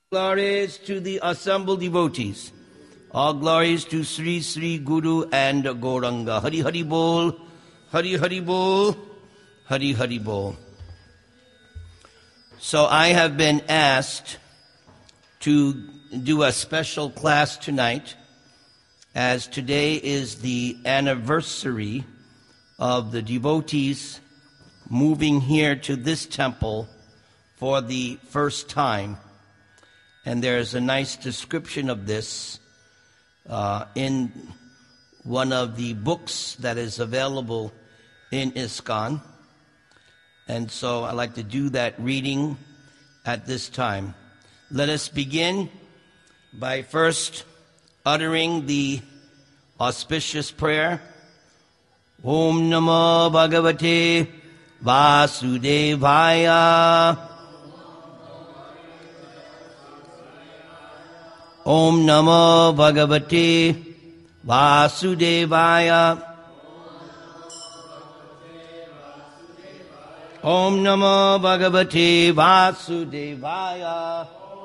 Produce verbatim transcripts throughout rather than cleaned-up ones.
Glories to the assembled devotees. All glories to Sri Sri Guru and Gauranga. Hari Hari Bol, Hari Hari Bol, Hari Hari Bol. So I have been asked to do a special class tonight, as today is the anniversary of the devotees moving here to this temple for the first time. And there's a nice description of this uh, in one of the books that is available in ISKCON. And so I'd like to do that reading at this time. Let us begin by first uttering the auspicious prayer. Om Namo Bhagavate Vasudevaya. Om Namo Bhagavate Vasudevaya. Om Namo Bhagavate Vasudevaya.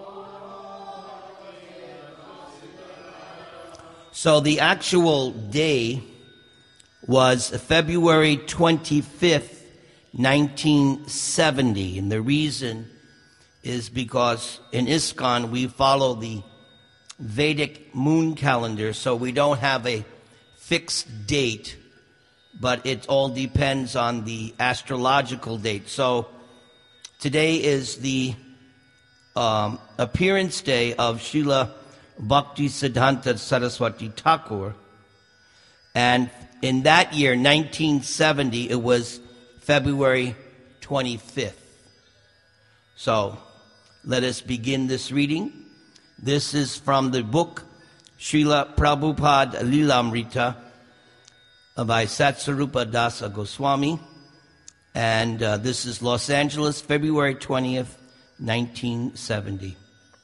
So the actual day was February twenty-fifth, nineteen seventy. And the reason is because in ISKCON we follow the Vedic moon calendar, so we don't have a fixed date, but it all depends on the astrological date. So today is the um, appearance day of Srila Bhaktisiddhanta Saraswati Thakur, and in that year, nineteen seventy, it was February twenty-fifth. So let us begin this reading. This is from the book Srila Prabhupada Lilamrita by Satsarupa Dasa Goswami, and uh, this is Los Angeles, February twentieth, nineteen seventy.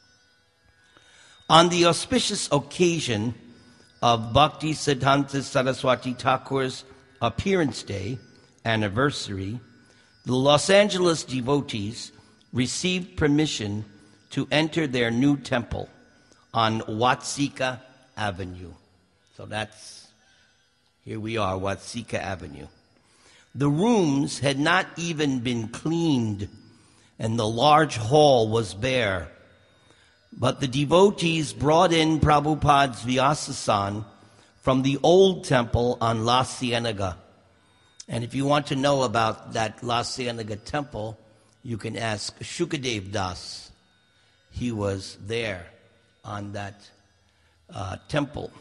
On the auspicious occasion of Bhaktisiddhanta Saraswati Thakur's appearance day anniversary, the Los Angeles devotees received permission to enter their new temple on Watsika Avenue. So that's, here we are, Watsika Avenue. The rooms had not even been cleaned, and the large hall was bare. But the devotees brought in Prabhupada's Vyasasan from the old temple on La Cienega. And if you want to know about that La Cienega temple, you can ask Shukadev Das. He was there on that uh, temple.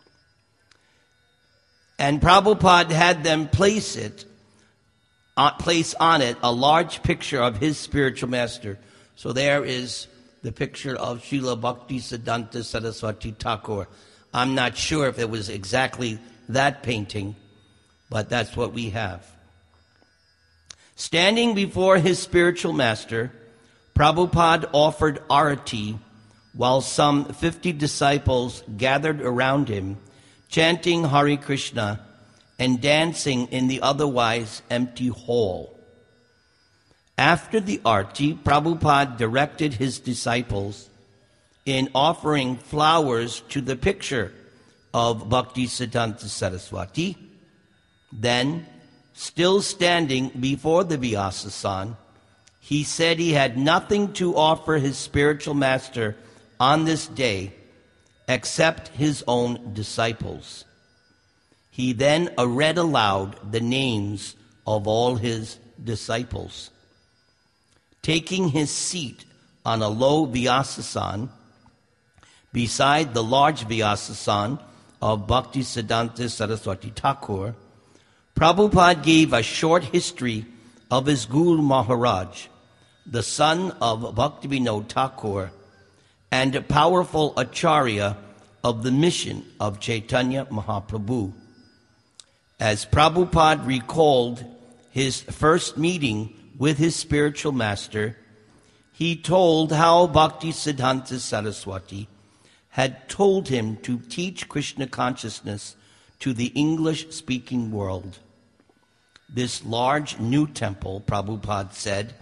And Prabhupada had them place it, uh, place on it a large picture of his spiritual master. So there is the picture of Srila Bhaktisiddhanta Saraswati Thakur. I'm not sure if it was exactly that painting, but that's what we have. Standing before his spiritual master, Prabhupada offered arati while some fifty disciples gathered around him, chanting Hare Krishna and dancing in the otherwise empty hall. After the arati, Prabhupada directed his disciples in offering flowers to the picture of Bhaktisiddhanta Saraswati. Then, still standing before the Vyasasan, he said he had nothing to offer his spiritual master on this day except his own disciples. He then read aloud the names of all his disciples. Taking his seat on a low Vyasasan beside the large Vyasasan of Bhaktisiddhanta Saraswati Thakur, Prabhupada gave a short history of his Guru Maharaj, the son of Bhaktivinoda Thakur, and a powerful acharya of the mission of Chaitanya Mahaprabhu. As Prabhupada recalled his first meeting with his spiritual master, he told how Bhaktisiddhanta Saraswati had told him to teach Krishna consciousness to the English-speaking world. This large new temple, Prabhupada said,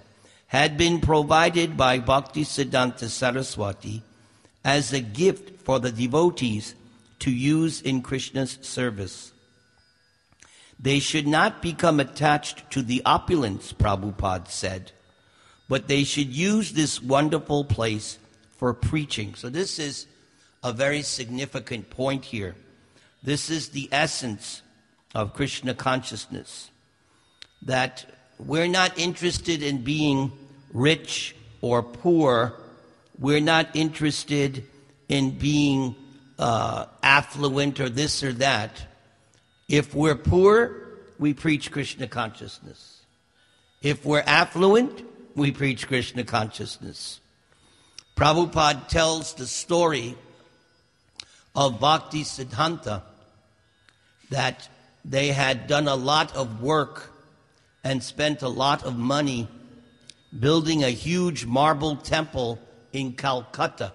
had been provided by Bhaktisiddhanta Saraswati as a gift for the devotees to use in Krishna's service. They should not become attached to the opulence, Prabhupada said, but they should use this wonderful place for preaching. So this is a very significant point here. This is the essence of Krishna consciousness, that we're not interested in being rich or poor. We're not interested in being uh, affluent or this or that. If we're poor, we preach Krishna consciousness. If we're affluent, we preach Krishna consciousness. Prabhupada tells the story of Bhaktisiddhanta, that they had done a lot of work and spent a lot of money building a huge marble temple in Calcutta.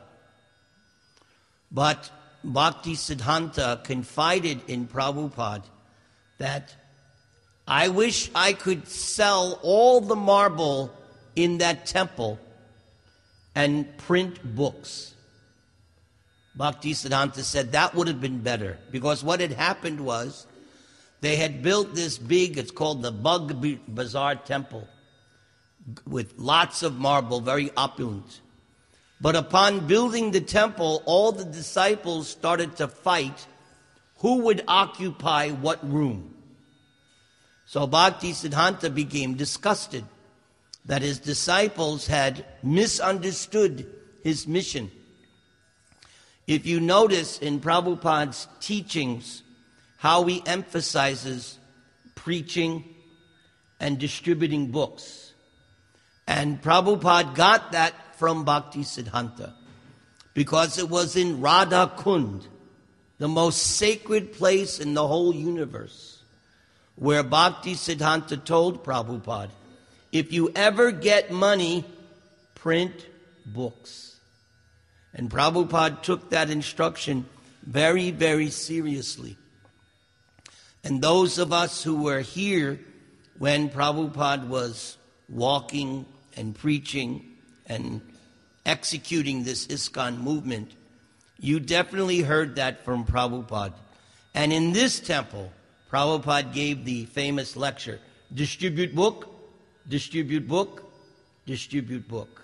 But Bhaktisiddhanta confided in Prabhupada that, I wish I could sell all the marble in that temple and print books. Bhaktisiddhanta said that would have been better, because what had happened was they had built this big, it's called the Bug Bazaar Temple, with lots of marble, very opulent. But upon building the temple, all the disciples started to fight who would occupy what room. So Bhaktisiddhanta became disgusted that his disciples had misunderstood his mission. If you notice in Prabhupada's teachings how he emphasizes preaching and distributing books. And Prabhupada got that from Bhaktisiddhanta, because it was in Radha Kund, the most sacred place in the whole universe, where Bhaktisiddhanta told Prabhupada, if you ever get money, print books. And Prabhupada took that instruction very, very seriously. And those of us who were here when Prabhupada was walking and preaching and executing this ISKCON movement, you definitely heard that from Prabhupada. And in this temple, Prabhupada gave the famous lecture, distribute book, distribute book, distribute book.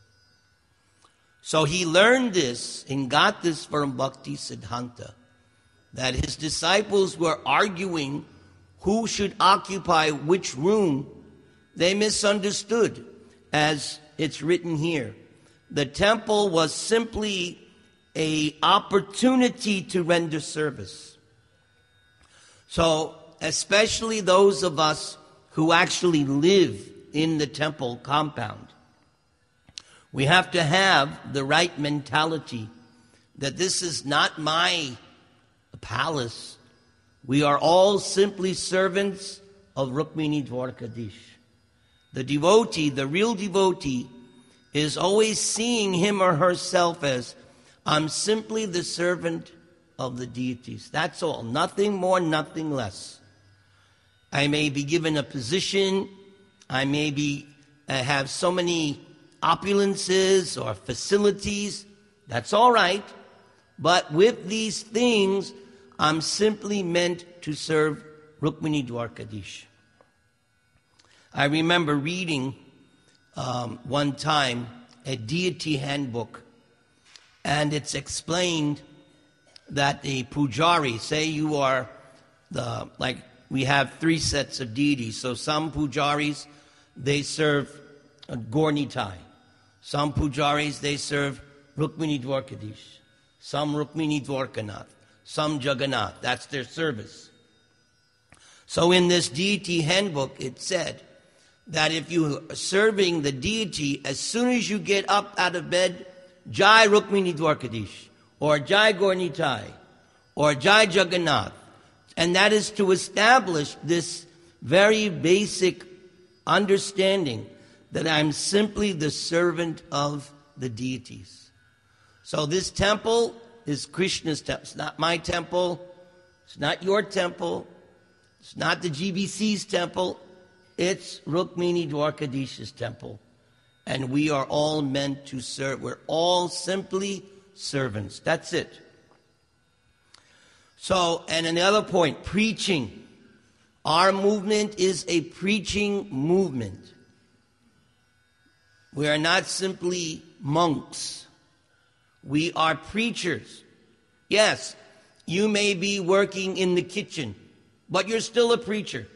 So he learned this and got this from Bhaktisiddhanta, that his disciples were arguing who should occupy which room. They misunderstood, as it's written here. The temple was simply an opportunity to render service. So, especially those of us who actually live in the temple compound, we have to have the right mentality that this is not my palace. We are all simply servants of Rukmini Dwarkadish. The devotee, the real devotee, is always seeing him or herself as, I'm simply the servant of the deities. That's all. Nothing more, nothing less. I may be given a position. I may be uh, have so many opulences or facilities. That's all right. But with these things, I'm simply meant to serve Rukmini Dwarkadish. I remember reading um, one time a deity handbook, and it's explained that a pujari, say you are the, like we have three sets of deities, so some pujaris, they serve Gaur-Nitai. Some pujaris, they serve Rukmini Dwarkadish. Some Rukmini Dwarkanath. Some Jagannath. That's their service. So in this deity handbook, it said that if you are serving the deity, as soon as you get up out of bed, Jai Rukmini Dwarkadish, or Jai Gaur-Nitai, or Jai Jagannath. And that is to establish this very basic understanding that I'm simply the servant of the deities. So this temple is Krishna's temple. It's not my temple. It's not your temple. It's not the G B C's temple. It's Rukmini Dwarkadish's temple. And we are all meant to serve. We're all simply servants. That's it. So, and another point, preaching. Our movement is a preaching movement. We are not simply monks. We are preachers. Yes, you may be working in the kitchen, but you're still a preacher.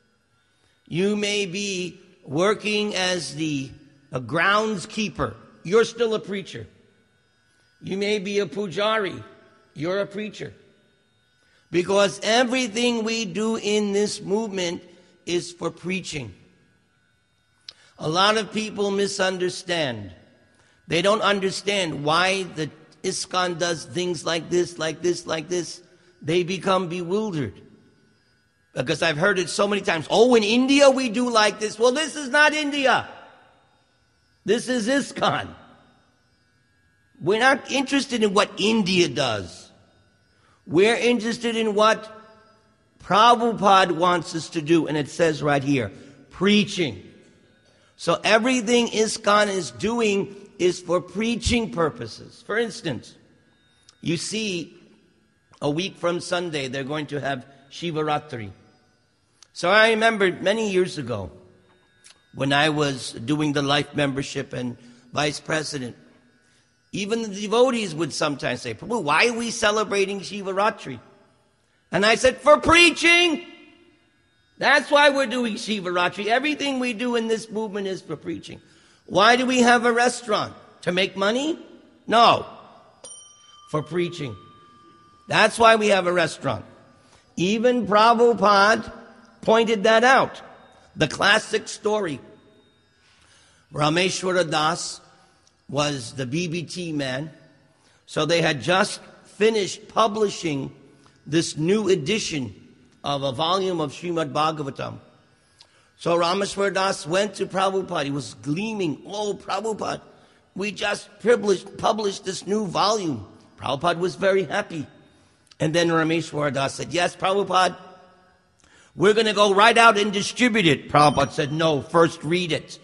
You may be working as the a groundskeeper. You're still a preacher. You may be a pujari. You're a preacher. Because everything we do in this movement is for preaching. A lot of people misunderstand. They don't understand why the ISKCON does things like this, like this, like this. They become bewildered. Because I've heard it so many times. Oh, in India we do like this. Well, this is not India. This is ISKCON. We're not interested in what India does. We're interested in what Prabhupada wants us to do. And it says right here, preaching. So everything ISKCON is doing is for preaching purposes. For instance, you see, a week from Sunday, they're going to have Shivaratri. So I remember many years ago, when I was doing the life membership and vice president, even the devotees would sometimes say, Prabhu, why are we celebrating Shivaratri? And I said, for preaching. That's why we're doing Shivaratri. Everything we do in this movement is for preaching. Why do we have a restaurant? To make money? No. For preaching. That's why we have a restaurant. Even Prabhupada pointed that out. The classic story. Rameshwara Das was the B B T man. So they had just finished publishing this new edition of a volume of Srimad Bhagavatam. So Rameshwara Das went to Prabhupada. He was gleaming. Oh, Prabhupada, we just published, published this new volume. Prabhupada was very happy. And then Rameshwara Das said, yes, Prabhupada, we're going to go right out and distribute it. Prabhupada said, no, first read it.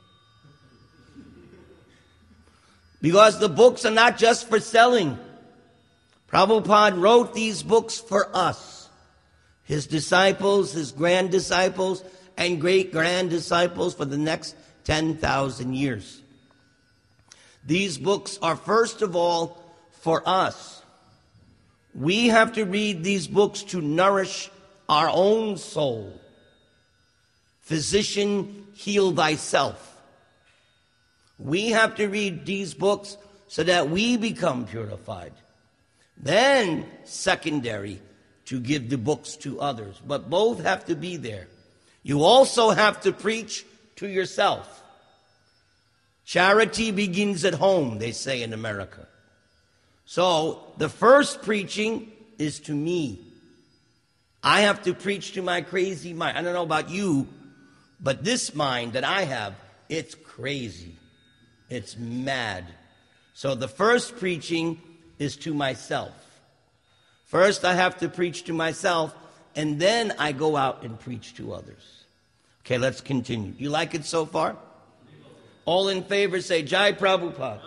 Because the books are not just for selling. Prabhupada wrote these books for us. His disciples, his grand disciples, and great grand disciples for the next ten thousand years. These books are first of all for us. We have to read these books to nourish our own soul. Physician, heal thyself. We have to read these books so that we become purified. Then, secondary, to give the books to others. But both have to be there. You also have to preach to yourself. Charity begins at home, they say in America. So, the first preaching is to me. I have to preach to my crazy mind. I don't know about you, but this mind that I have, it's crazy. It's mad. So the first preaching is to myself. First I have to preach to myself, and then I go out and preach to others. Okay, let's continue. You like it so far? All in favor say, Jai Prabhupada.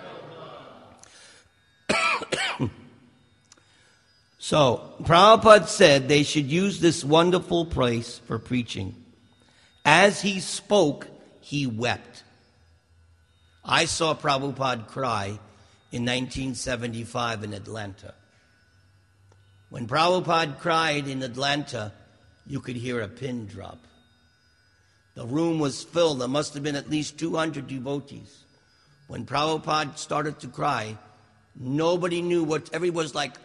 So, Prabhupada said they should use this wonderful place for preaching. As he spoke, he wept. I saw Prabhupada cry in nineteen seventy-five in Atlanta. When Prabhupada cried in Atlanta, you could hear a pin drop. The room was filled. There must have been at least two hundred devotees. When Prabhupada started to cry, nobody knew what, everyone was like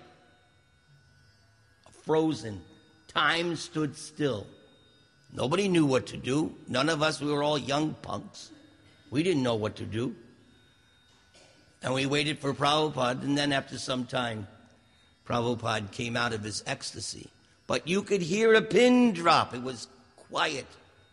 frozen. Time stood still. Nobody knew what to do. None of us, we were all young punks. We didn't know what to do. And we waited for Prabhupada, and then after some time, Prabhupada came out of his ecstasy. But you could hear a pin drop. It was quiet.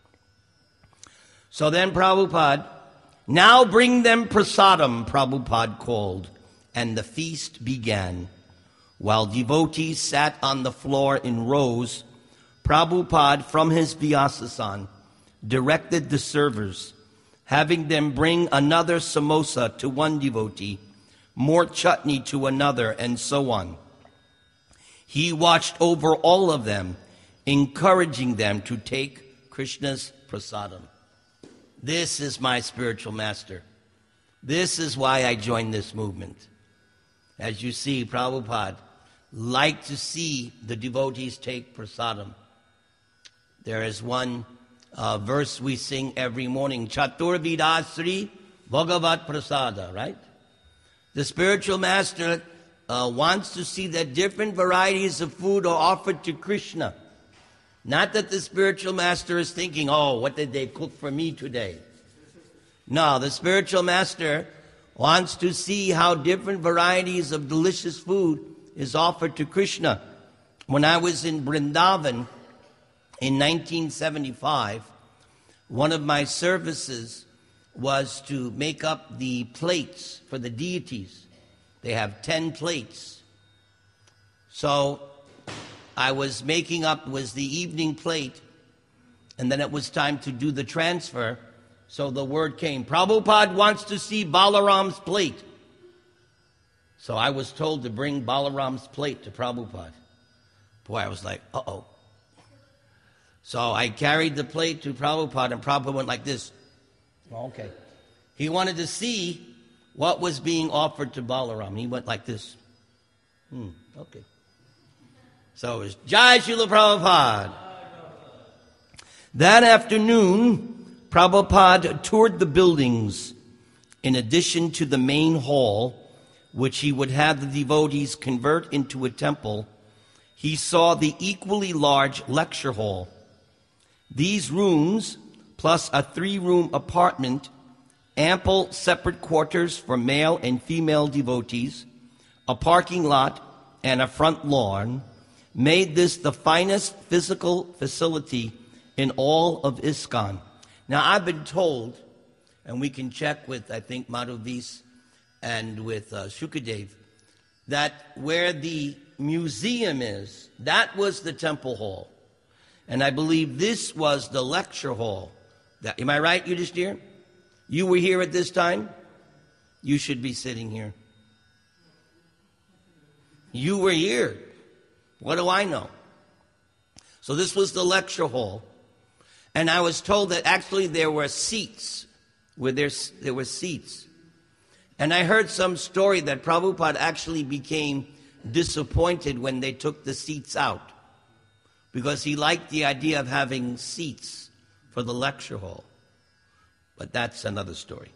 So then Prabhupada, now bring them prasadam, Prabhupada called, and the feast began. While devotees sat on the floor in rows, Prabhupada, from his Vyasasana, directed the servers having them bring another samosa to one devotee, more chutney to another, and so on. He watched over all of them, encouraging them to take Krishna's prasadam. This is my spiritual master. This is why I joined this movement. As you see, Prabhupada liked to see the devotees take prasadam. There is one uh, verse we sing every morning, Chatur Vidasri Bhagavat Prasada, right? The spiritual master uh, wants to see that different varieties of food are offered to Krishna. Not that the spiritual master is thinking, oh, what did they cook for me today? No, the spiritual master wants to see how different varieties of delicious food is offered to Krishna. When I was in Vrindavan in nineteen seventy-five, one of my services was to make up the plates for the deities. They have ten plates. So I was making up, was the evening plate, and then it was time to do the transfer. So the word came, Prabhupada wants to see Balaram's plate. So I was told to bring Balaram's plate to Prabhupada. Boy, I was like, uh-oh. So I carried the plate to Prabhupada, and Prabhupada went like this. Okay. He wanted to see what was being offered to Balaram. He went like this. Hmm, okay. So it was Jai Srila Prabhupada. That afternoon, Prabhupada toured the buildings in addition to the main hall, which he would have the devotees convert into a temple. He saw the equally large lecture hall. These rooms, plus a three-room apartment, ample separate quarters for male and female devotees, a parking lot, and a front lawn, made this the finest physical facility in all of ISKCON. Now, I've been told, and we can check with, I think, Madhavis and with uh, Shukadev, that where the museum is, that was the temple hall. And I believe this was the lecture hall. That, am I right, Yudhishthir? You were here at this time? You should be sitting here. You were here. What do I know? So this was the lecture hall. And I was told that actually there were seats, where there, there were seats. And I heard some story that Prabhupada actually became disappointed when they took the seats out, because he liked the idea of having seats for the lecture hall. But that's another story.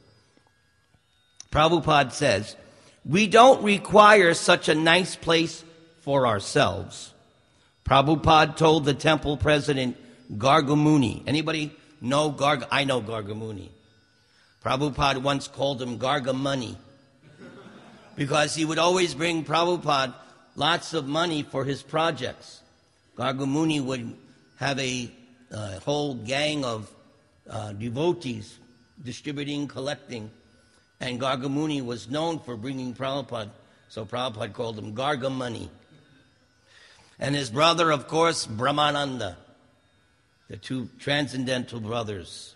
Prabhupada says, we don't require such a nice place for ourselves. Prabhupada told the temple president, Gargamuni. Anybody know Garg? I know Gargamuni. Prabhupada once called him Gargamoney because he would always bring Prabhupada lots of money for his projects. Gargamuni would have a uh, whole gang of uh, devotees distributing, collecting, and Gargamuni was known for bringing Prabhupada, so Prabhupada called him Gargamoney. And his brother, of course, Brahmananda. The two transcendental brothers.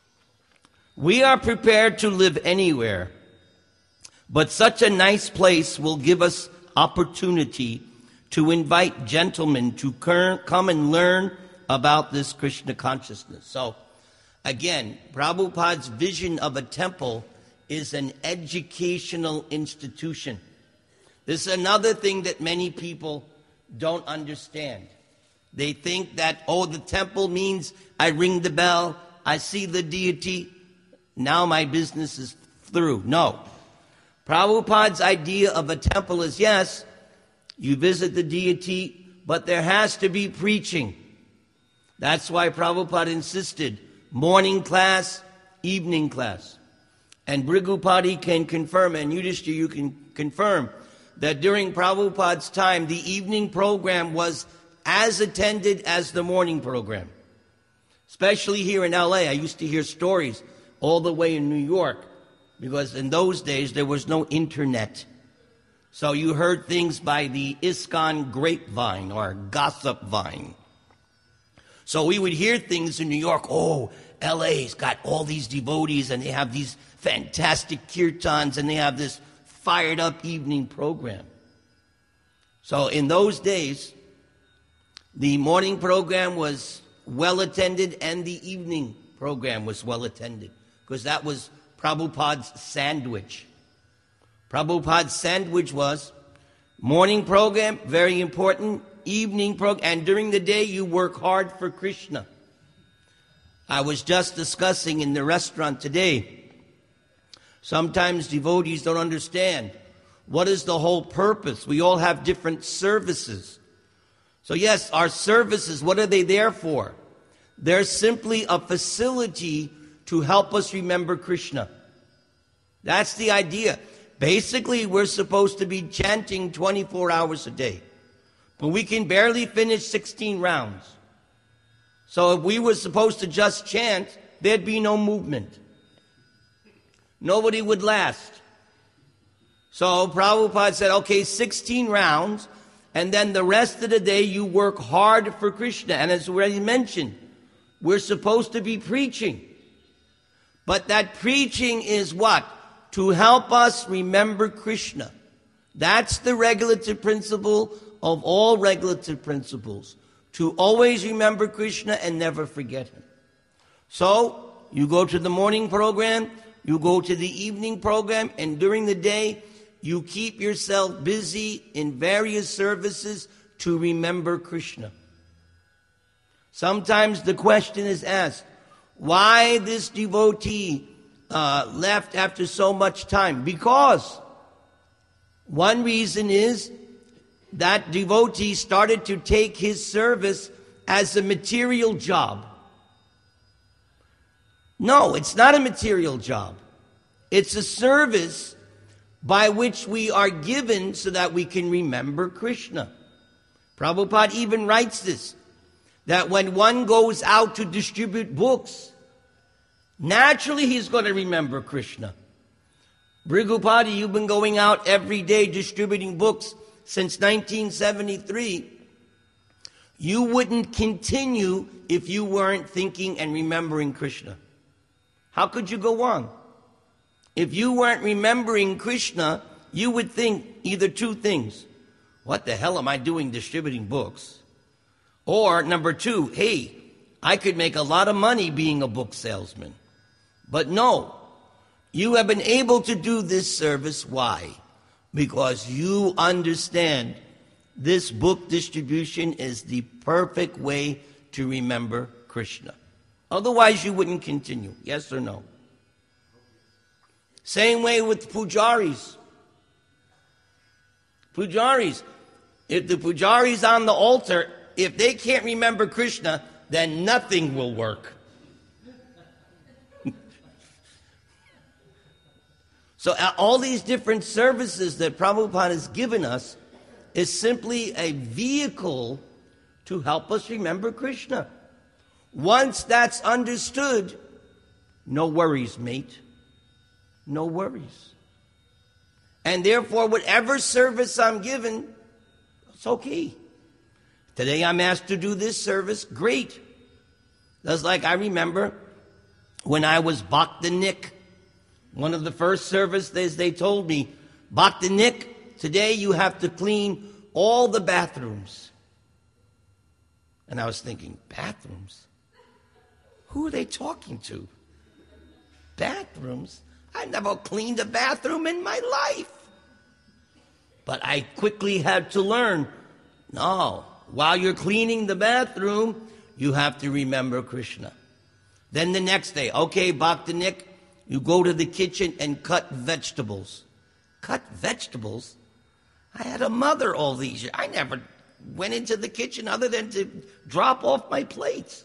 We are prepared to live anywhere, but such a nice place will give us opportunity to invite gentlemen to come and learn about this Krishna consciousness. So, again, Prabhupada's vision of a temple is an educational institution. This is another thing that many people don't understand. They think that, oh, the temple means I ring the bell, I see the deity, now my business is through. No. Prabhupada's idea of a temple is, yes, you visit the deity, but there has to be preaching. That's why Prabhupada insisted, morning class, evening class. And Brigupati can confirm, and Yudhishthira, you can confirm, that during Prabhupada's time, the evening program was as attended as the morning program. Especially here in L A, I used to hear stories all the way in New York, because in those days there was no internet. So you heard things by the ISKCON grapevine or gossip vine. So we would hear things in New York, oh, L A's got all these devotees, and they have these fantastic kirtans, and they have this fired up evening program. So in those days, the morning program was well attended and the evening program was well attended, because that was Prabhupada's sandwich. Prabhupada's sandwich was morning program, very important, evening program, and during the day you work hard for Krishna. I was just discussing in the restaurant today, sometimes devotees don't understand what is the whole purpose. We all have different services. So yes, our services, what are they there for? They're simply a facility to help us remember Krishna. That's the idea. Basically, we're supposed to be chanting twenty-four hours a day, but we can barely finish sixteen rounds. So if we were supposed to just chant, there'd be no movement. Nobody would last. So Prabhupada said, okay, sixteen rounds, and then the rest of the day you work hard for Krishna. And as already mentioned, we're supposed to be preaching. But that preaching is what? To help us remember Krishna. That's the regulative principle of all regulative principles. To always remember Krishna and never forget Him. So, you go to the morning program, you go to the evening program, and during the day, you keep yourself busy in various services to remember Krishna. Sometimes the question is asked, why this devotee uh, left after so much time? Because one reason is that devotee started to take his service as a material job. No, it's not a material job. It's a service by which we are given so that we can remember Krishna. Prabhupada even writes this, that when one goes out to distribute books, naturally he's going to remember Krishna. Brigupada, you've been going out every day distributing books since nineteen seventy-three. You wouldn't continue if you weren't thinking and remembering Krishna. How could you go on? If you weren't remembering Krishna, you would think either two things. What the hell am I doing distributing books? Or number two, hey, I could make a lot of money being a book salesman. But no, you have been able to do this service. Why? Because you understand this book distribution is the perfect way to remember Krishna. Otherwise, you wouldn't continue. Yes or no? Same way with pujaris. Pujaris. If the pujari's on the altar, if they can't remember Krishna, then nothing will work. So uh, all these different services that Prabhupada has given us is simply a vehicle to help us remember Krishna. Once that's understood, no worries, mate. No worries. And therefore, whatever service I'm given, it's okay. Today I'm asked to do this service, great. That's like I remember when I was Bhaktanik. One of the first services they told me, Bhaktanik, today you have to clean all the bathrooms. And I was thinking, bathrooms? Who are they talking to? Bathrooms? I never cleaned a bathroom in my life. But I quickly had to learn, no, while you're cleaning the bathroom, you have to remember Krishna. Then the next day, okay, Bhaktanik, you go to the kitchen and cut vegetables. Cut vegetables? I had a mother all these years. I never went into the kitchen other than to drop off my plates.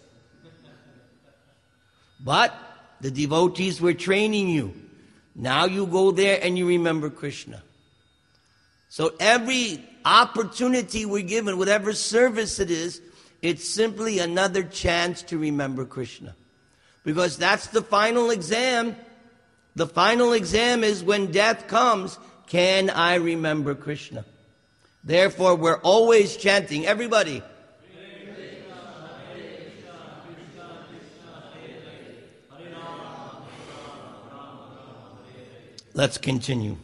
But the devotees were training you. Now you go there and you remember Krishna. So every opportunity we're given, whatever service it is, it's simply another chance to remember Krishna. Because that's the final exam. The final exam is when death comes, can I remember Krishna? Therefore, we're always chanting. Everybody. let's continue.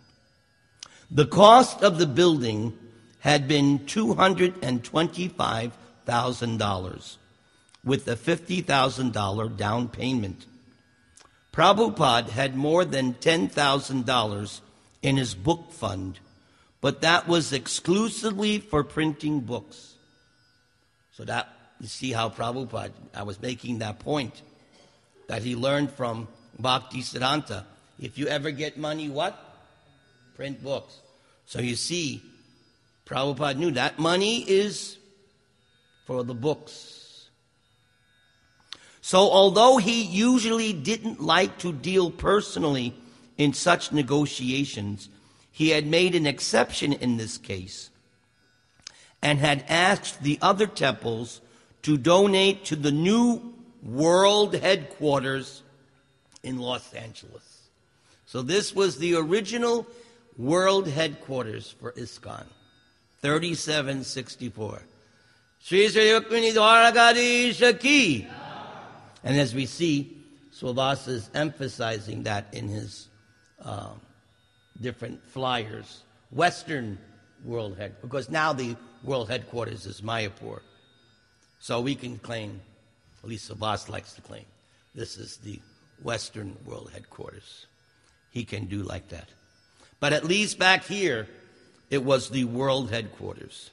The cost of the building had been two hundred twenty-five thousand dollars, with a fifty thousand dollars down payment. Prabhupada had more than ten thousand dollars in his book fund, but that was exclusively for printing books. So that, you see how Prabhupada, I was making that point, that he learned from Bhaktisiddhanta. If you ever get money, what? Print books. So you see, Prabhupada knew that money is for the books. So although he usually didn't like to deal personally in such negotiations, he had made an exception in this case and had asked the other temples to donate to the new world headquarters in Los Angeles. So this was the original world headquarters for ISKCON, thirty-seven sixty-four. Sri Sri Rukmini Dwarkadisha Ki. And as we see, Swabhasa is emphasizing that in his uh, different flyers. Western world head, because now the world headquarters is Mayapur. So we can claim, at least Swabhasa likes to claim, this is the Western world headquarters. He can do like that. But at least back here, it was the world headquarters.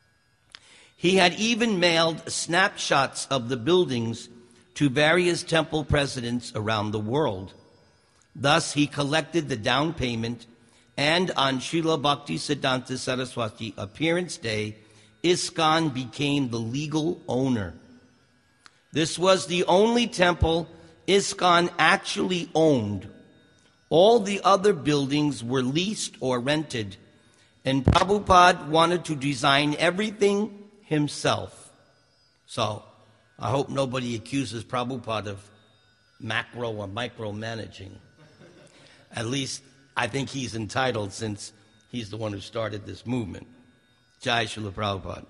He had even mailed snapshots of the buildings to various temple presidents around the world. Thus, he collected the down payment, and on Srila Bhaktisiddhanta Saraswati appearance day, ISKCON became the legal owner. This was the only temple ISKCON actually owned. All the other buildings were leased or rented, and Prabhupada wanted to design everything himself. So, I hope nobody accuses Prabhupada of macro or micromanaging. At least, I think he's entitled, since he's the one who started this movement. Jai Srila Prabhupada.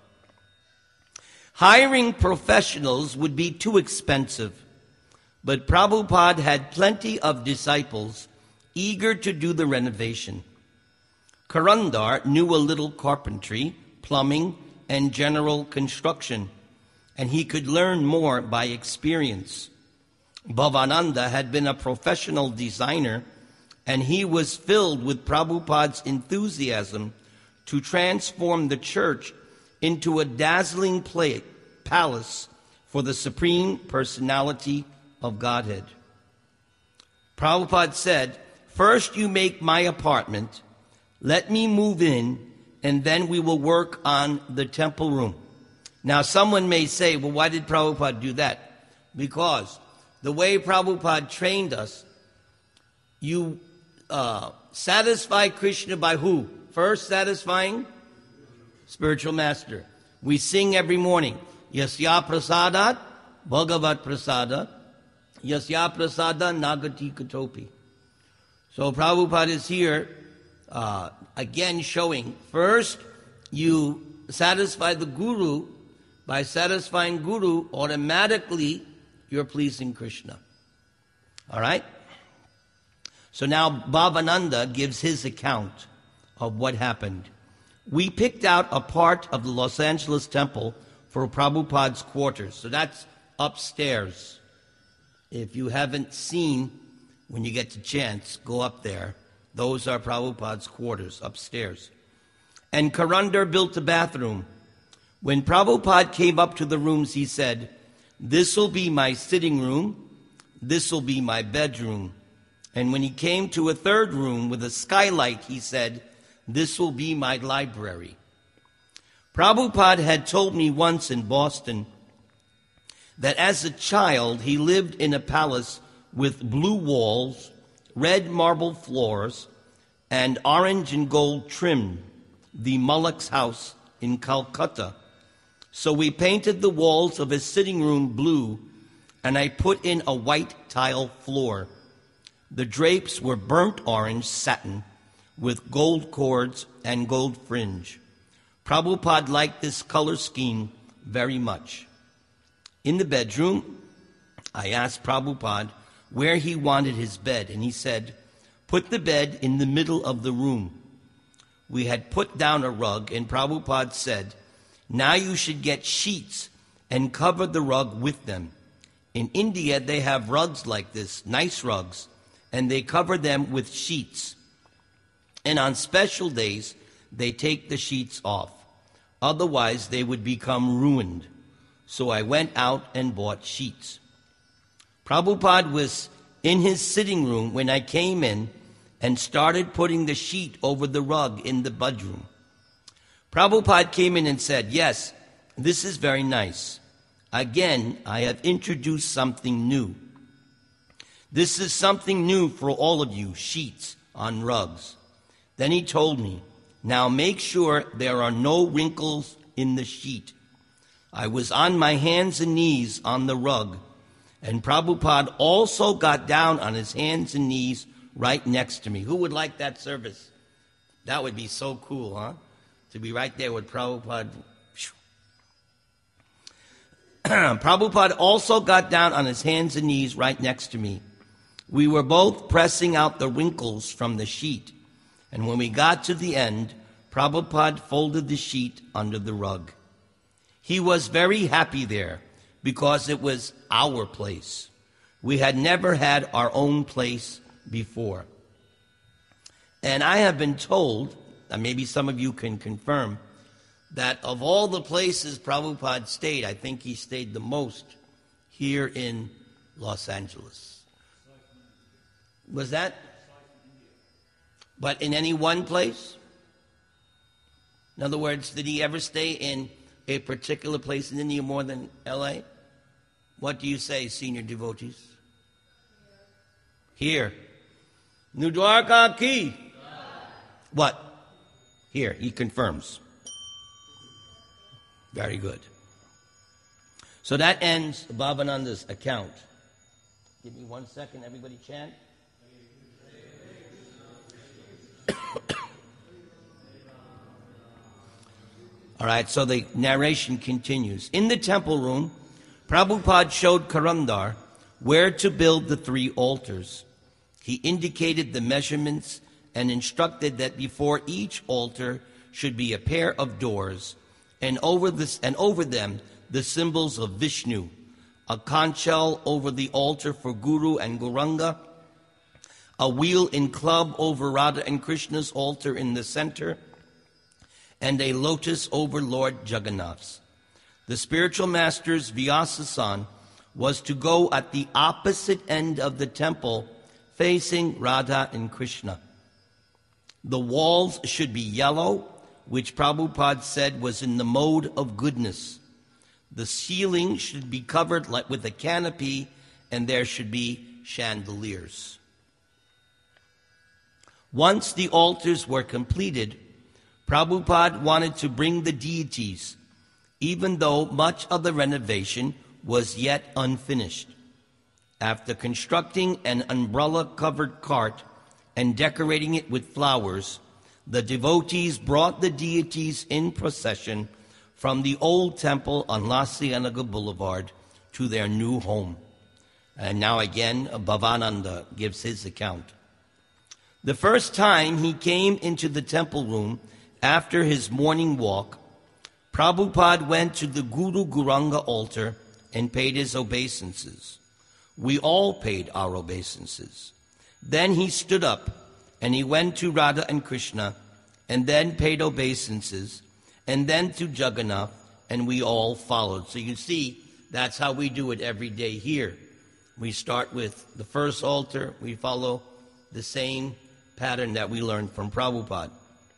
Hiring professionals would be too expensive, but Prabhupada had plenty of disciples eager to do the renovation. Karandar knew a little carpentry, plumbing, and general construction, and he could learn more by experience. Bhavananda had been a professional designer, and he was filled with Prabhupada's enthusiasm to transform the church into a dazzling play, palace for the Supreme Personality of Godhead. Prabhupada said, "First you make my apartment, let me move in, and then we will work on the temple room." Now someone may say, well, why did Prabhupada do that? Because the way Prabhupada trained us, you uh, satisfy Krishna by who? First satisfying spiritual master. We sing every morning, Yasya prasadat bhagavat prasada, Yasya prasada nagati katopi. So Prabhupada is here, uh, again showing, first you satisfy the Guru. By satisfying Guru, automatically you're pleasing Krishna. All right? So now Bhavananda gives his account of what happened. We picked out a part of the Los Angeles temple for Prabhupada's quarters. So that's upstairs. If you haven't seen, when you get the chance, go up there. Those are Prabhupada's quarters upstairs. And Karandar built a bathroom. When Prabhupada came up to the rooms, he said, "This will be my sitting room. This will be my bedroom." And when he came to a third room with a skylight, he said, "This will be my library." Prabhupada had told me once in Boston that as a child he lived in a palace with blue walls, red marble floors, and orange and gold trim, the Malak's house in Calcutta. So we painted the walls of his sitting room blue, and I put in a white tile floor. The drapes were burnt orange satin with gold cords and gold fringe. Prabhupada liked this color scheme very much. In the bedroom, I asked Prabhupada where he wanted his bed, and he said, put the bed in the middle of the room. We had put down a rug, and Prabhupada said, now you should get sheets and cover the rug with them. In India, they have rugs like this, nice rugs, and they cover them with sheets. And on special days, they take the sheets off. Otherwise, they would become ruined. So I went out and bought sheets. Prabhupada was in his sitting room when I came in and started putting the sheet over the rug in the bedroom. Prabhupada came in and said, yes, this is very nice. Again, I have introduced something new. This is something new for all of you, sheets on rugs. Then he told me, now make sure there are no wrinkles in the sheet. I was on my hands and knees on the rug, and Prabhupada also got down on his hands and knees right next to me. Who would like that service? That would be so cool, huh? To be right there with Prabhupada. Prabhupada also got down on his hands and knees right next to me. We were both pressing out the wrinkles from the sheet. And when we got to the end, Prabhupada folded the sheet under the rug. He was very happy there because it was our place. We had never had our own place before. And I have been told, and maybe some of you can confirm, that of all the places Prabhupada stayed, I think he stayed the most here in Los Angeles. Was that? But in any one place? In other words, did he ever stay in a particular place in India more than L A? What do you say, senior devotees? Here. New Dwarka ki. What? Here, he confirms. Very good. So that ends Bhavananda's account. Give me one second, everybody chant. All right, so the narration continues. In the temple room, Prabhupada showed Karandar where to build the three altars. He indicated the measurements and instructed that before each altar should be a pair of doors, and over this and over them the symbols of Vishnu, a conch shell over the altar for Guru and Gauranga, a wheel and club over Radha and Krishna's altar in the center, and a lotus over Lord Jagannath's. The spiritual master's Vyasa-san was to go at the opposite end of the temple, facing Radha and Krishna. The walls should be yellow, which Prabhupada said was in the mode of goodness. The ceiling should be covered with a canopy, and there should be chandeliers. Once the altars were completed, Prabhupada wanted to bring the deities, even though much of the renovation was yet unfinished. After constructing an umbrella-covered cart and decorating it with flowers, the devotees brought the deities in procession from the old temple on La Cienega Boulevard to their new home. And now again, Bhavananda gives his account. The first time he came into the temple room after his morning walk, Prabhupada went to the Guru Gauranga altar and paid his obeisances. We all paid our obeisances. Then he stood up and he went to Radha and Krishna and then paid obeisances and then to Jagannath, and we all followed. So you see, that's how we do it every day here. We start with the first altar. We follow the same pattern that we learned from Prabhupada.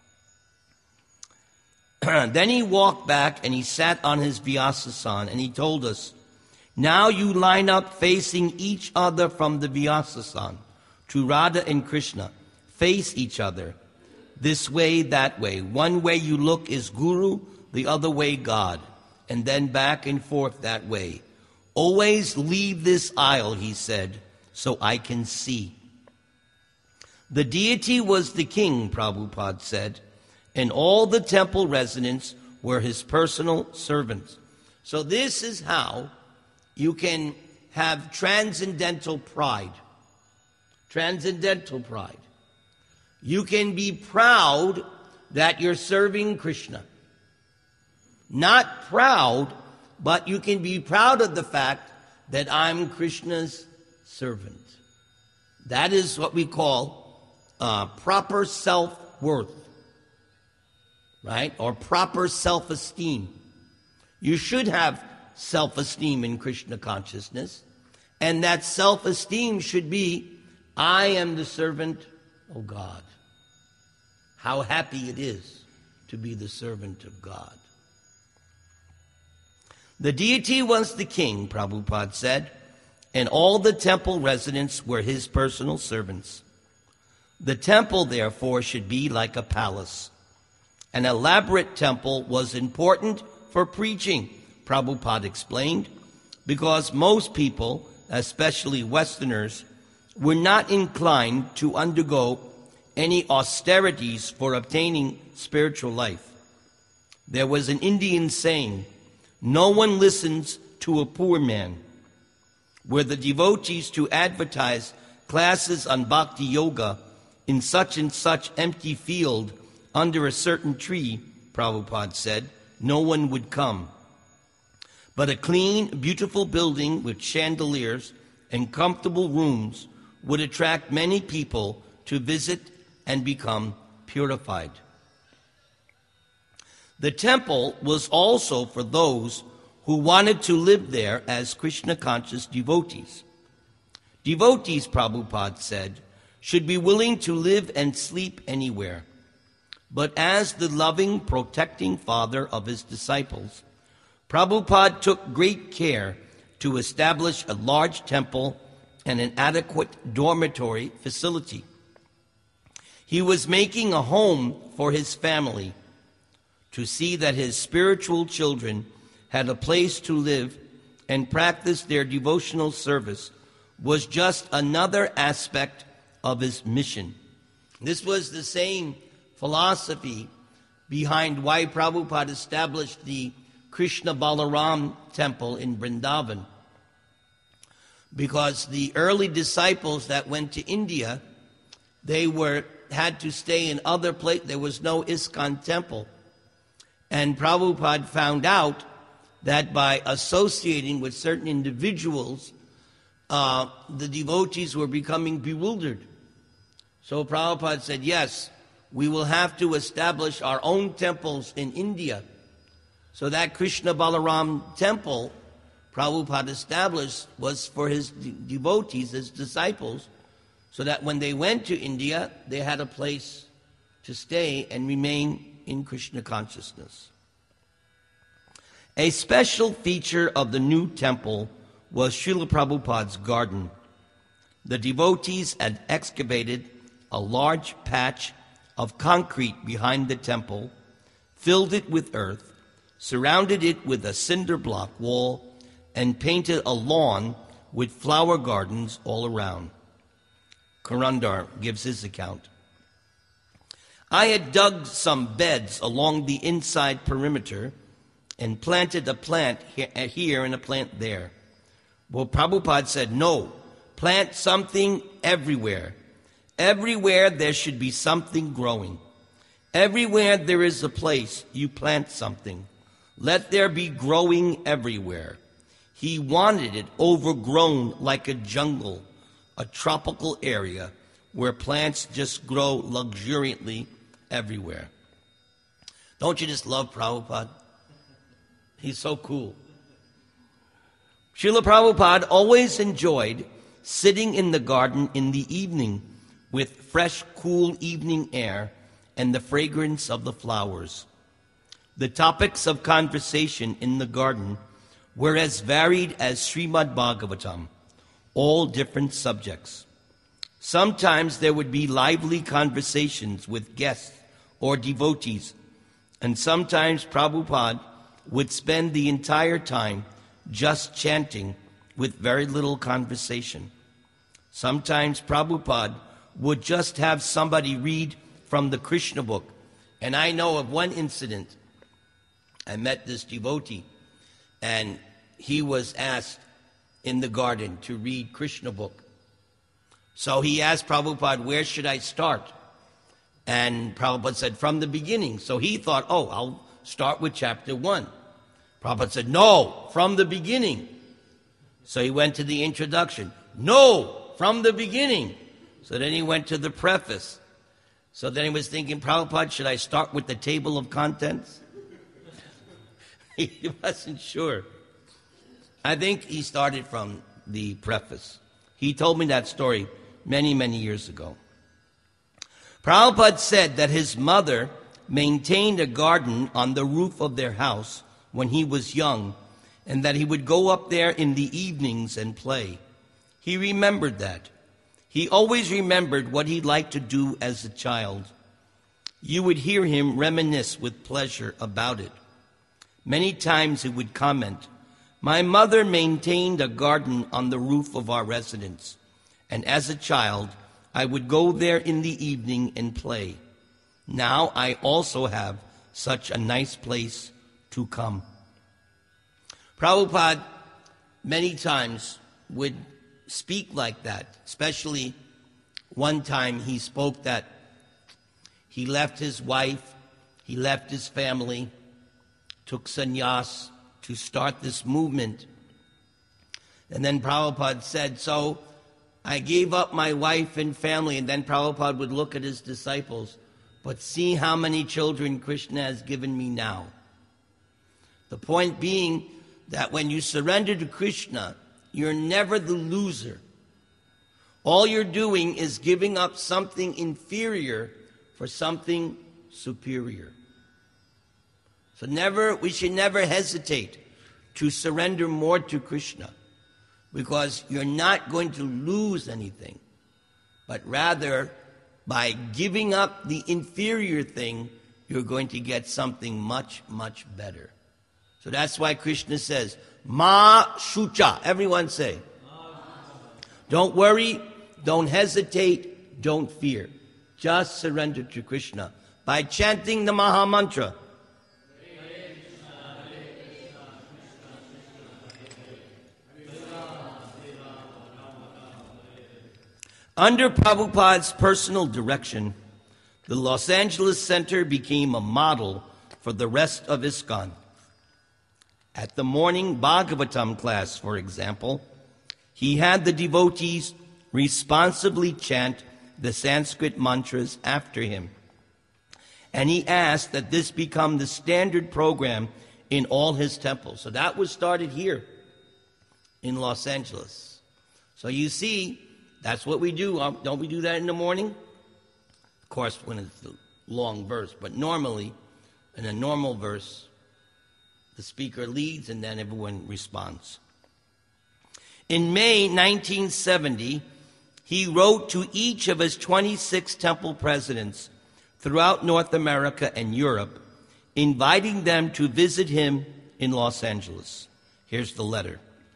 Then he walked back and he sat on his Vyasa-san and he told us, now you line up facing each other from the Vyasa-san to Radha and Krishna. Face each other. This way, that way. One way you look is Guru, the other way God. And then back and forth that way. Always leave this aisle, he said, so I can see. The deity was the king, Prabhupada said, and all the temple residents were his personal servants. So this is how you can have transcendental pride. Transcendental pride. You can be proud that you're serving Krishna. Not proud, but you can be proud of the fact that I'm Krishna's servant. That is what we call uh, proper self-worth, right? Or proper self-esteem. You should have self-esteem in Krishna consciousness, and that self-esteem should be, I am the servant of God. How happy it is to be the servant of God. The deity was the king, Prabhupada said, and all the temple residents were his personal servants. The temple, therefore, should be like a palace. An elaborate temple was important for preaching, Prabhupada explained, because most people, especially Westerners, were not inclined to undergo any austerities for obtaining spiritual life. There was an Indian saying, "No one listens to a poor man." Were the devotees to advertise classes on bhakti yoga in such and such empty field under a certain tree, Prabhupada said, no one would come. But a clean, beautiful building with chandeliers and comfortable rooms would attract many people to visit and become purified. The temple was also for those who wanted to live there as Krishna-conscious devotees. Devotees, Prabhupada said, should be willing to live and sleep anywhere. But as the loving, protecting father of his disciples, Prabhupada took great care to establish a large temple and an adequate dormitory facility. He was making a home for his family to see that his spiritual children had a place to live and practice their devotional service was just another aspect of his mission. This was the same philosophy behind why Prabhupada established the Krishna Balaram temple in Vrindavan. Because the early disciples that went to India, they were had to stay in other places. There was no ISKCON temple. And Prabhupada found out that by associating with certain individuals, uh, the devotees were becoming bewildered. So Prabhupada said, yes, we will have to establish our own temples in India. So that Krishna Balaram temple Prabhupada established was for his de- devotees, his disciples, so that when they went to India, they had a place to stay and remain in Krishna consciousness. A special feature of the new temple was Srila Prabhupada's garden. The devotees had excavated a large patch of concrete behind the temple, filled it with earth, surrounded it with a cinder block wall, and painted a lawn with flower gardens all around. Karandar gives his account. I had dug some beds along the inside perimeter and planted a plant here and a plant there. Well, Prabhupada said, no, plant something everywhere. Everywhere there should be something growing. Everywhere there is a place, you plant something. Let there be growing everywhere. He wanted it overgrown like a jungle, a tropical area where plants just grow luxuriantly everywhere. Don't you just love Prabhupada? He's so cool. Srila Prabhupada always enjoyed sitting in the garden in the evening with fresh, cool evening air and the fragrance of the flowers. The topics of conversation in the garden were as varied as Srimad Bhagavatam, all different subjects. Sometimes there would be lively conversations with guests or devotees, and sometimes Prabhupada would spend the entire time just chanting with very little conversation. Sometimes Prabhupada would just have somebody read from the Krishna book. And I know of one incident. I met this devotee, and he was asked in the garden to read Krishna book. So he asked Prabhupada, where should I start? And Prabhupada said, from the beginning. So he thought, oh, I'll start with chapter one. Prabhupada said, no, from the beginning. So he went to the introduction. No, from the beginning. So then he went to the preface. So then he was thinking, Prabhupada, should I start with the table of contents? He wasn't sure. I think he started from the preface. He told me that story many, many years ago. Prabhupada said that his mother maintained a garden on the roof of their house when he was young, and that he would go up there in the evenings and play. He remembered that. He always remembered what he liked to do as a child. You would hear him reminisce with pleasure about it. Many times he would comment, my mother maintained a garden on the roof of our residence, and as a child, I would go there in the evening and play. Now I also have such a nice place to come. Prabhupada many times would speak like that, especially one time he spoke that he left his wife, he left his family, took sannyas to start this movement. And then Prabhupada said, so I gave up my wife and family, and then Prabhupada would look at his disciples, but see how many children Krishna has given me now. The point being that when you surrender to Krishna, you're never the loser. All you're doing is giving up something inferior for something superior. So never, we should never hesitate to surrender more to Krishna, because you're not going to lose anything, but rather by giving up the inferior thing, you're going to get something much, much better. So that's why Krishna says, Ma Shucha. Everyone say. Don't worry, don't hesitate, don't fear. Just surrender to Krishna by chanting the Maha Mantra. Under Prabhupada's personal direction, the Los Angeles Center became a model for the rest of ISKCON. At the morning Bhagavatam class, for example, he had the devotees responsibly chant the Sanskrit mantras after him. And he asked that this become the standard program in all his temples. So that was started here in Los Angeles. So you see, that's what we do. Don't we do that in the morning? Of course, when it's a long verse, but normally, in a normal verse, the speaker leads and then everyone responds. In May nineteen seventy, he wrote to each of his twenty-six temple presidents throughout North America and Europe, inviting them to visit him in Los Angeles. Here's the letter.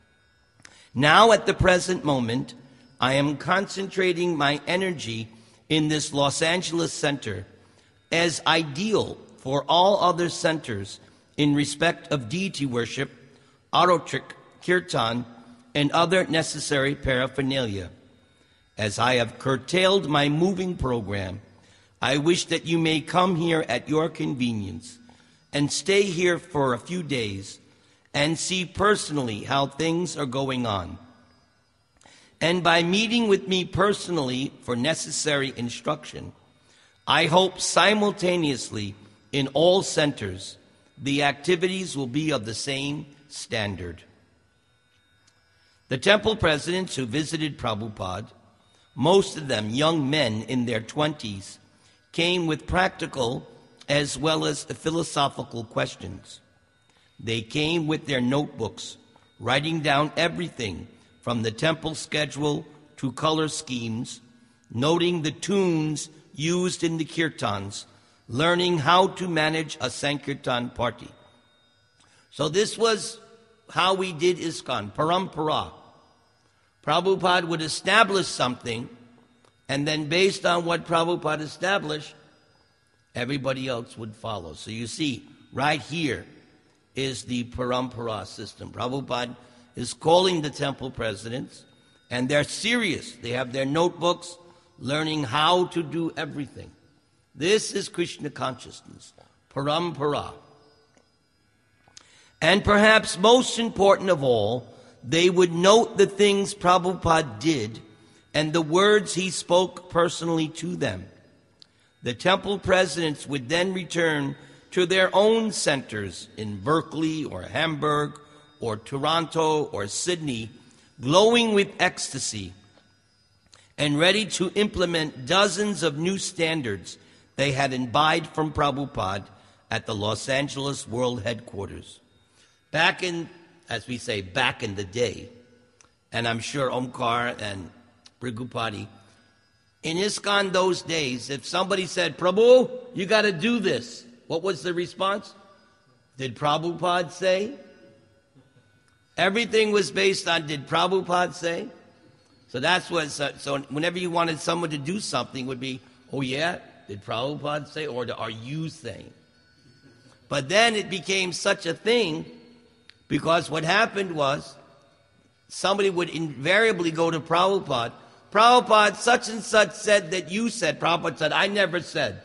Now, at the present moment, I am concentrating my energy in this Los Angeles center as ideal for all other centers in respect of deity worship, arotrik, kirtan, and other necessary paraphernalia. As I have curtailed my moving program, I wish that you may come here at your convenience and stay here for a few days and see personally how things are going on. And by meeting with me personally for necessary instruction, I hope simultaneously in all centers the activities will be of the same standard. The temple presidents who visited Prabhupada, most of them young men in their twenties, came with practical as well as philosophical questions. They came with their notebooks, writing down everything from the temple schedule to color schemes, noting the tunes used in the kirtans, learning how to manage a Sankirtan party. So this was how we did ISKCON, parampara. Prabhupada would establish something, and then based on what Prabhupada established, everybody else would follow. So you see, right here is the parampara system. Prabhupada is calling the temple presidents, and they're serious. They have their notebooks, learning how to do everything. This is Krishna consciousness, parampara. And perhaps most important of all, they would note the things Prabhupada did and the words he spoke personally to them. The temple presidents would then return to their own centers in Berkeley or Hamburg or Toronto or Sydney, glowing with ecstasy and ready to implement dozens of new standards they had imbibed from Prabhupada at the Los Angeles World Headquarters. Back in, as we say, back in the day, and I'm sure Omkar and Prabhupada, in ISKCON those days, if somebody said, Prabhu, you got to do this, what was the response? Did Prabhupada say? Everything was based on, did Prabhupada say? So that's what, so, so whenever you wanted someone to do something, it would be, oh yeah, did Prabhupada say, or are you saying? But then it became such a thing, because what happened was, somebody would invariably go to Prabhupada, Prabhupada, such and such said that you said. Prabhupada said, I never said.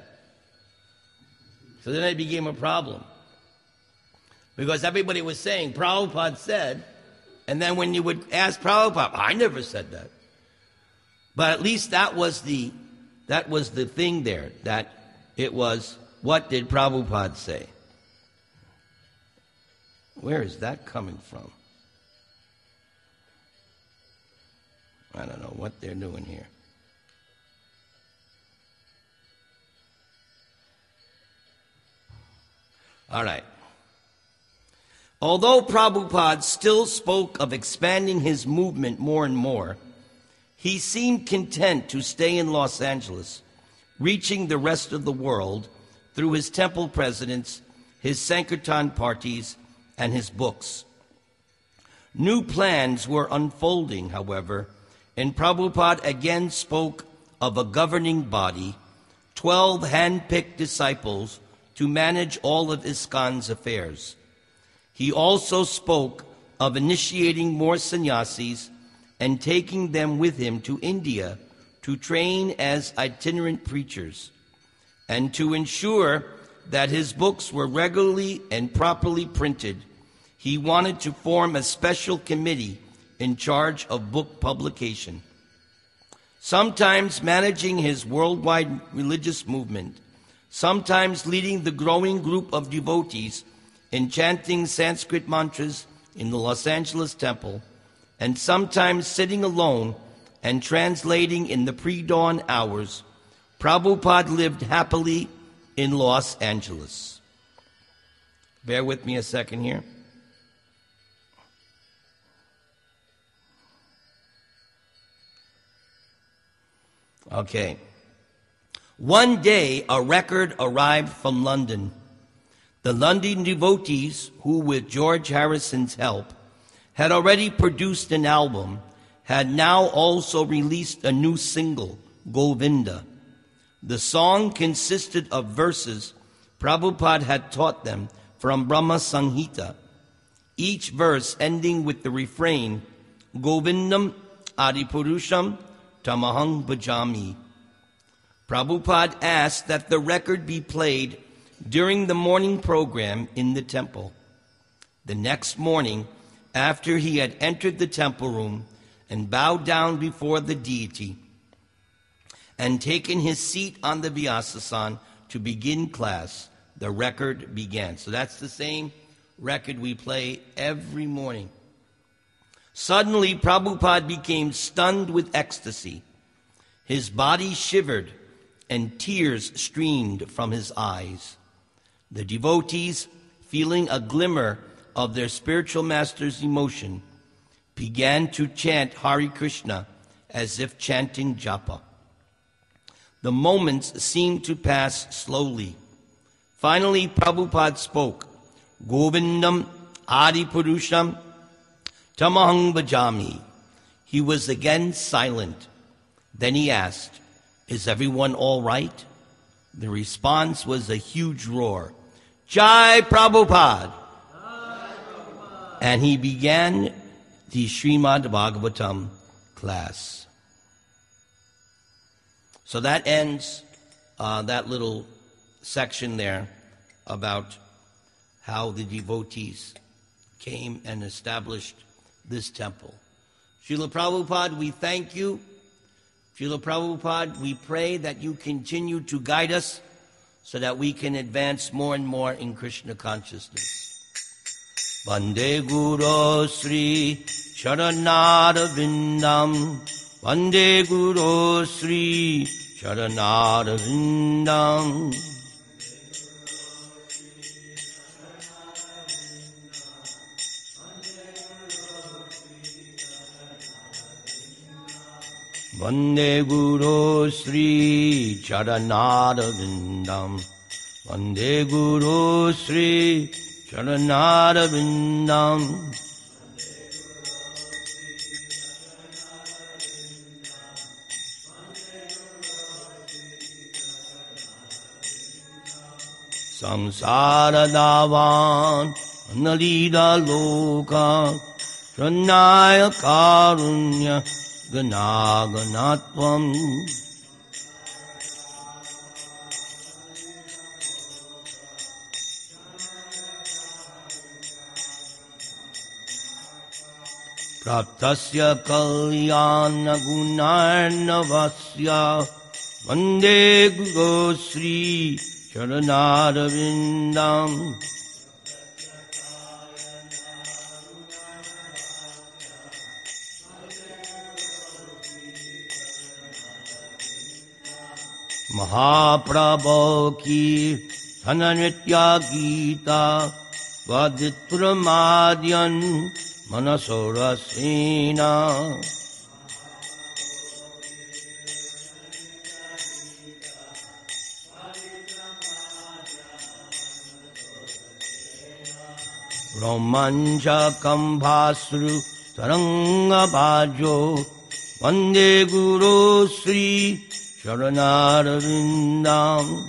So then it became a problem. Because everybody was saying, Prabhupada said, and then when you would ask Prabhupada, I never said that. But at least that was the that was the thing there, that it was, what did Prabhupada say? Where is that coming from? I don't know what they're doing here. All right. Although Prabhupada still spoke of expanding his movement more and more, he seemed content to stay in Los Angeles, reaching the rest of the world through his temple presidents, his Sankirtan parties, and his books. New plans were unfolding, however, and Prabhupada again spoke of a governing body, twelve hand-picked disciples to manage all of ISKCON's affairs. He also spoke of initiating more sannyasis and taking them with him to India to train as itinerant preachers, and to ensure that his books were regularly and properly printed. He wanted to form a special committee in charge of book publication, sometimes managing his worldwide religious movement, sometimes leading the growing group of devotees in chanting Sanskrit mantras in the Los Angeles temple, and sometimes sitting alone and translating in the pre-dawn hours. Prabhupada lived happily in Los Angeles. Bear with me a second here. Okay. One day, a record arrived from London. The London devotees, who with George Harrison's help had already produced an album, had now also released a new single, Govinda. The song consisted of verses Prabhupada had taught them from Brahma Samhita, each verse ending with the refrain, Govindam Adipurusham Tamaham Bhajami. Prabhupada asked that the record be played during the morning program in the temple. The next morning, after he had entered the temple room and bowed down before the deity and taken his seat on the Vyasasana to begin class, the record began. So that's the same record we play every morning. Suddenly, Prabhupada became stunned with ecstasy. His body shivered and tears streamed from his eyes. The devotees, feeling a glimmer of their spiritual master's emotion, began to chant Hare Krishna as if chanting japa. The moments seemed to pass slowly. Finally, Prabhupada spoke, Govindam Adipurusham Tamaham Bhajami. He was again silent. Then he asked, is everyone all right? The response was a huge roar, Jai Prabhupada! And he began the Srimad Bhagavatam class. So that ends uh, that little section there about how the devotees came and established this temple. Srila Prabhupada, we thank you. Srila Prabhupada, we pray that you continue to guide us so that we can advance more and more in Krishna consciousness. Vande Guru Sri Sharanara Vindam. Vande Guru Sri Sharanara Vindam. Vande Guru Sri Charanara Vindam. Vande Guru Sri Charanara Vindam. Samsara Davan Analida Loka Pranaya Karunya Ganaganatvam. Praptasya Kalyana Gunarnavasya. Vande Guru Sri Sharanara Vindam. Mahaprabhu ki Dhananritya Gita Vaditramadyan Manasorasena. Romancha Kambhasru Taranga Bhajo. Vande Guru Sri Sharanara Vindam.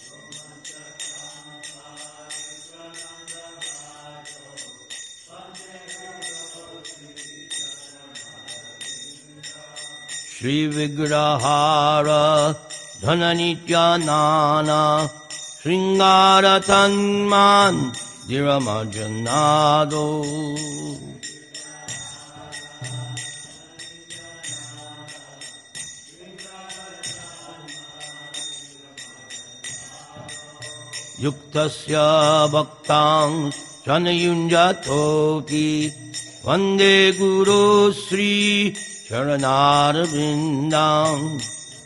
Shri Vigrahara Dhananitya Nana Sringara Tanman Diramajanado. Yuktasya Bhaktang Janayunjatoti. Vande Guru Sri Sharanara Vindam.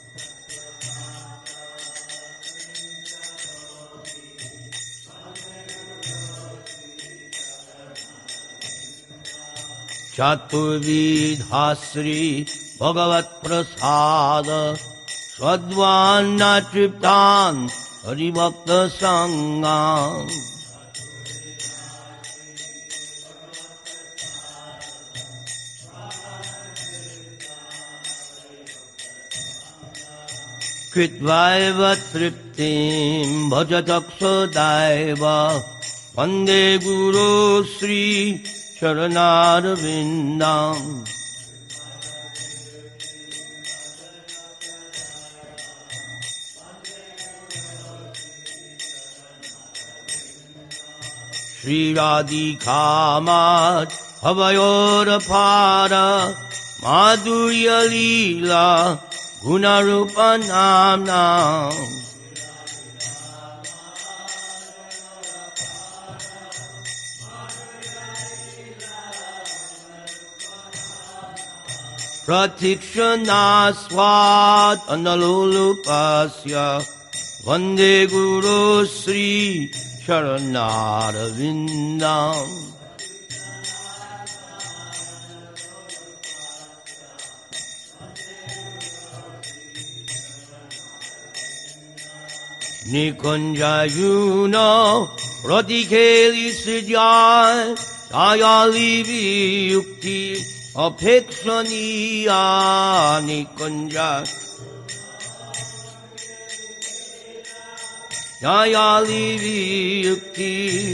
Chaturvidhasri Bhagavat Prasada. Swadvana Triptan Haribhakta Sangam. Kritvaiva Triptim Bhajataksadaiva. Vande Guru Sri Sharanara Vindam. Shri Radhika Mat Havayor Para Madhurya Leela Gunarupa Namna. Pratikshana Swat Analulupasya. Vande Guru Sri Sharanara Vindam. Nikunjayuna Radhikeli Siddhya Dayalivi Yukti Apekshaniya. Nikunja Dayalivi Yukti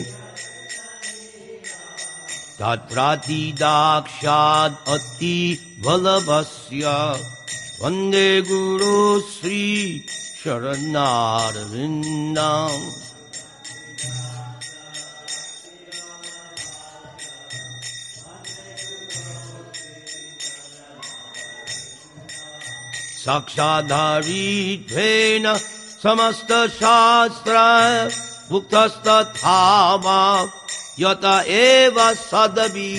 Tatrati Dakshad Ati Valabhasya. Vande Guru Sri Sharanarvindam. Sakshadharitvena samasta shastra muktasta thama yata eva sadavi.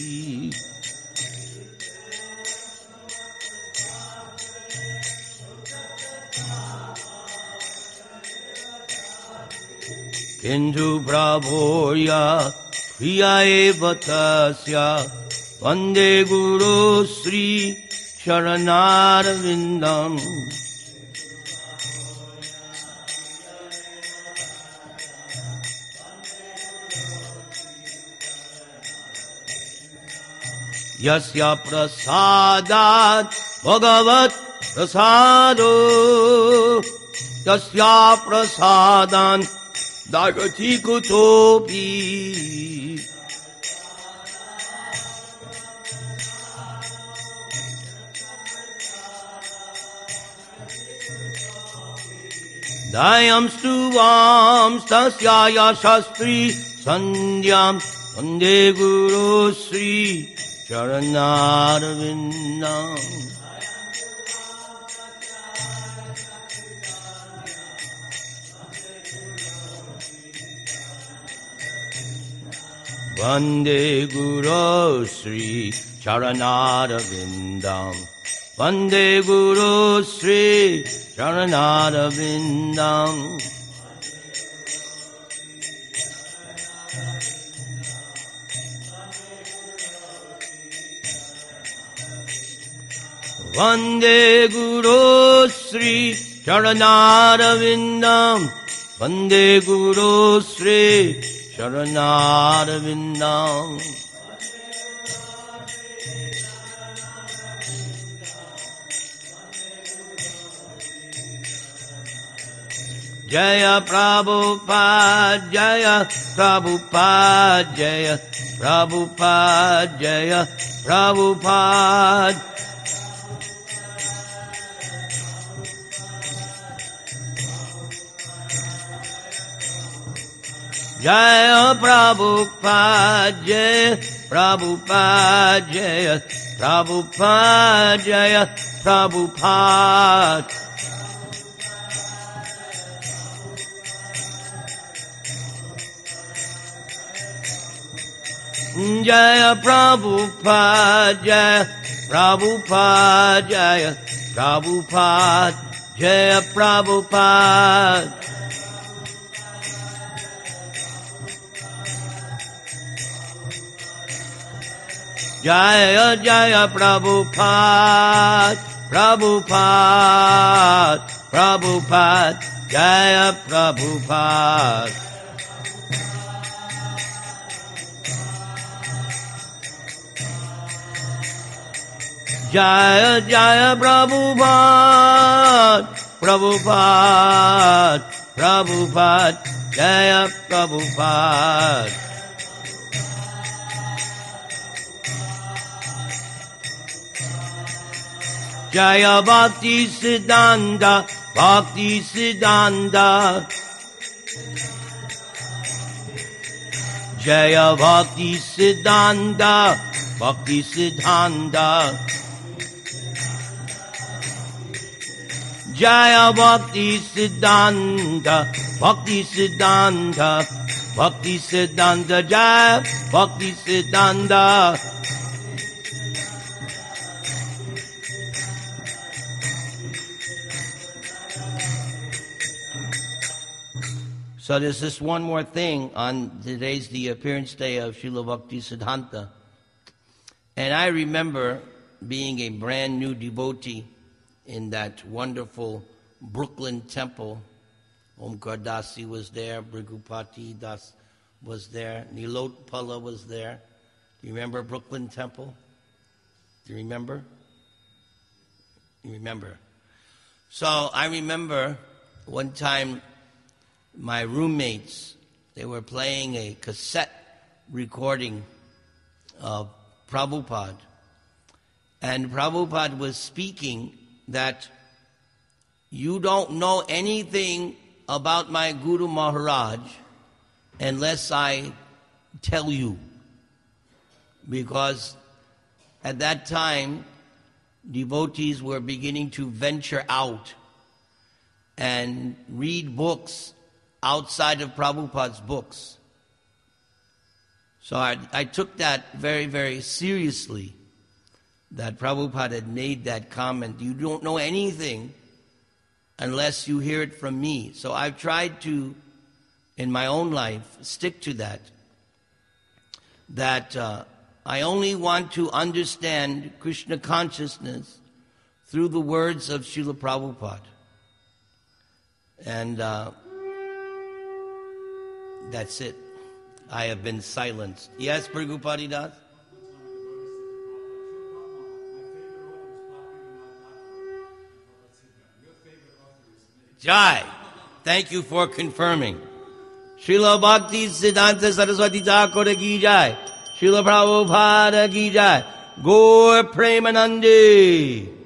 Kintu prabhoya priya eva tasya vande guru sri Sharanarvindam. Yasya prasadat bhagavat prasado. Yasya prasadan dagati kutopi. Dayam stuvam stasyaya shastri sandhyam vande guru sri Sharanarvindam. Vande guru sri Sharanarvindam. Vande guru sri Sharanarvindam. Vande guru sri Sharanarvindam. Vande guru sri Sharanarvindam. Jaya Prabhupada, Jaya Prabhupada, Jaya Prabhupada, Jaya Prabhupada. Jaya Prabhupada, Jaya Prabhupada, Jaya Prabhupada, Jaya Prabhupada. Jaya Prabhupada, Jaya Prabhupada, Jaya Prabhupada, Jaya Prabhupada. Jaya Jaya Prabhupada, Prabhupada, Prabhupada, Jaya Prabhupada. Jaya Jaya Prabhupada, Prabhupada, Prabhupada, Jaya Prabhupada. Jaya Bhakti Siddhanta, Bhakti Siddhanta. Jaya Bhakti Siddhanta, Bhakti Siddhanta. Jaya Bhakti Siddhanta, Bhakti Siddhanta, Bhakti Siddhanta, Jaya Bhakti Siddhanta. So there's this one more thing. On today's the appearance day of Srila Bhakti Siddhanta. And I remember being a brand new devotee in that wonderful Brooklyn temple. Omkar Dasi was there, Brigupati Das was there, Nilot Pala was there. Do you remember Brooklyn Temple? Do you remember? You remember? So I remember one time my roommates, they were playing a cassette recording of Prabhupada. And Prabhupada was speaking that you don't know anything about my Guru Maharaj unless I tell you. Because at that time, devotees were beginning to venture out and read books outside of Prabhupada's books. So I, I took that very, very seriously, that Prabhupada had made that comment. You don't know anything unless you hear it from me. So I've tried to, in my own life, stick to that. That uh, I only want to understand Krishna consciousness through the words of Srila Prabhupada. And uh, that's it. I have been silenced. Yes, Prabhupada Das? Jai. Thank you for confirming. Srila Bhakti Siddhanta Saraswati Thakur ki jai. Srila Prabhupada ki jai. Gaur Premanandi.